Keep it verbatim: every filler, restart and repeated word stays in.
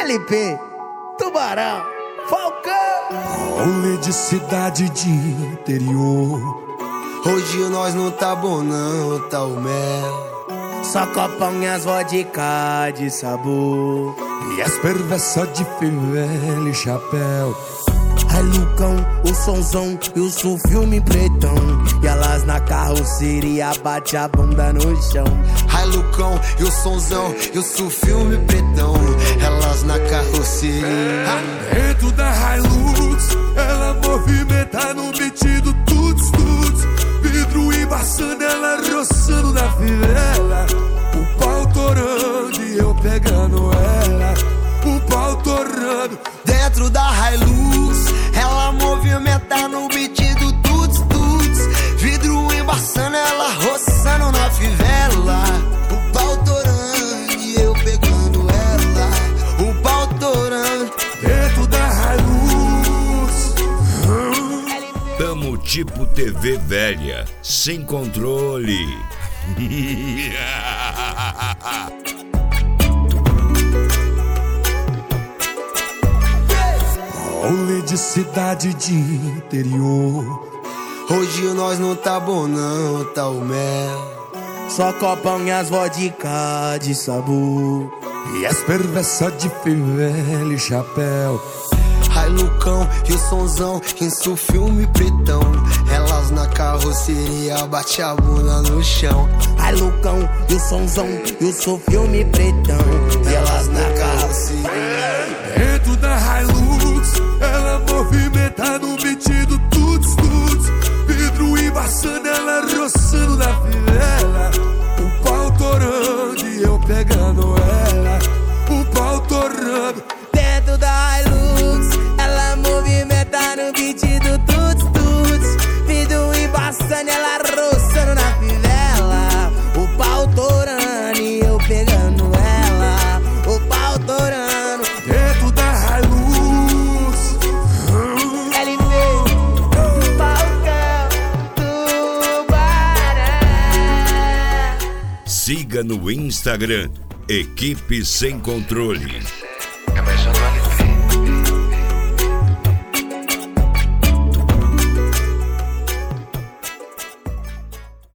L P, Tubarão, Falcão. Rolê de cidade de interior. Hoje nós não tá bom não, tá o mel. Só copão e as vodka de sabor. E as perversas de fivela e chapéu. Ai Lucão, o sonzão e o sul filme pretão. E elas na carroceria bate a bunda no chão. Ai Lucão, e o sonzão e o sul filme pretão. Elas na carroceria. Dentro da Hilux, ela movimenta no beat do tuts tuts. Vidro embaçando, ela roçando na fivela. O pau torando e eu pegando ela. O pau torando. Dentro da Hilux, ela movimenta no beat do tuts tuts. Vidro embaçando, ela roçando na fivela. O pau torando e eu pegando ela. O pau torando. Dentro da Hilux. Tamo tipo T V velha, sem controle. Rolê de cidade de interior. Hoje nós não tá bom não, tá o mel. Só copão e as vodka de sabor. E as perversas de fivela e chapéu. Ai Lucão e o sonzão, isso filme pretão. Elas na carroceria bate a bunda no chão. Ai Lucão e o sonzão e o sul filme pretão. E elas na carroceria. Dentro da Hilux, ela movimenta no beat do tuts tuts. Vidro embaçando, ela roçando na fivela. O pau torando e eu pegando ela. O pau torando. Dentro da Hilux, ela movimenta no beat do tuts tuts. Vidro embaçando, ela roçando na fivela. O pau torando e eu pegando ela. O pau torando. Dentro da Hilux. L P, Falcão, Tubarão. Siga no Instagram, Equipe Sem Controle.